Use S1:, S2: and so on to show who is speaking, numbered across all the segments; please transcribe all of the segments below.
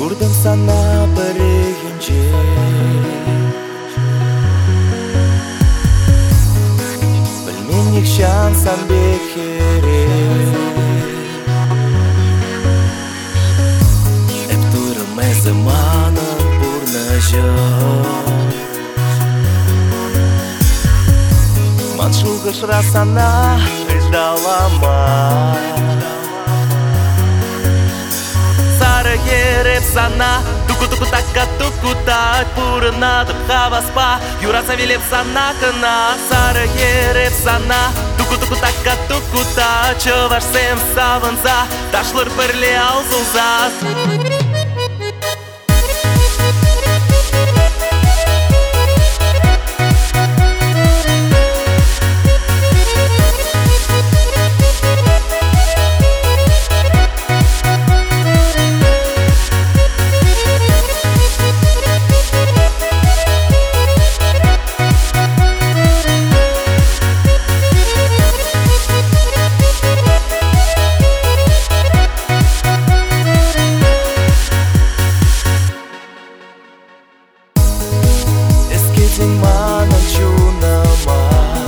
S1: Kurdum sana birinci Bilmenik şansan bekeri Hep durma zamanın burnaşı Manşulgış rasana ждалама Сара ереп сана Туку-туку така туку-так Пурынатып хаваспа Юра савелеп сана кына Сара ереп сана Туку-туку така туку-так Чывашсем савынса Ташлыр бірле аузылса Манан чунама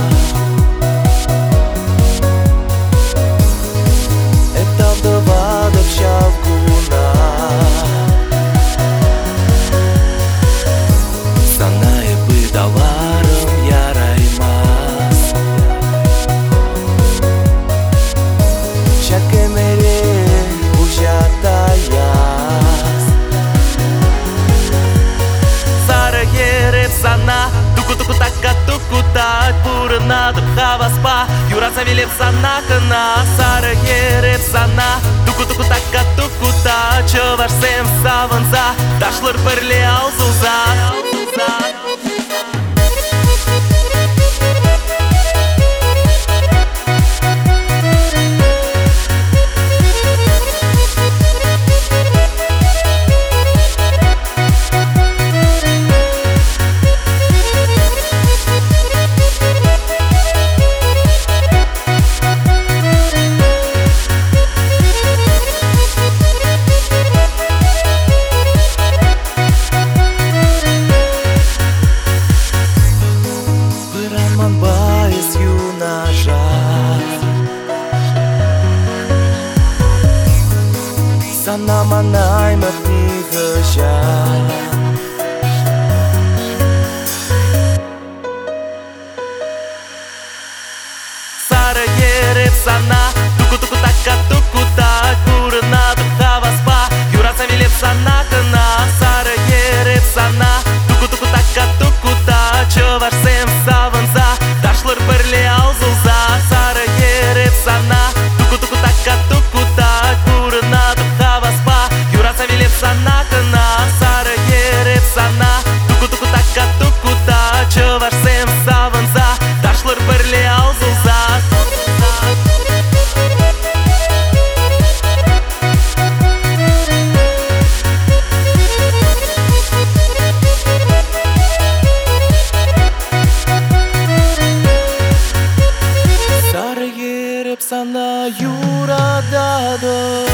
S1: Этавда вадап шавкуна Санае быдаларым яраймас Чакемере ужатаяс Сара ереп сана Туку-туку така туку-так Пурынатып хаваспа Юра савелеп сана кына Сара ереп сана Туку-туку така туку-так Чывашсем савынса Ташлыр бірле аузылса Байыз юнажа Сана манаймат нигыжа Сара ереп сана Туку-туку така туку-так Пурынатып хаваспа Юра савелеп сана кына Сара ереп сана Туку-туку така туку-так Чывашсем савынса Ташлыр бірле аузылса Сара ереп сана Туку-туку така туку-так Пурынатып хаваспа Юра савелеп сана кына Сара ереп сана Туку-туку така туку-так Чывашсем савынса Ташлыр бірле аузылса Sana yuradadır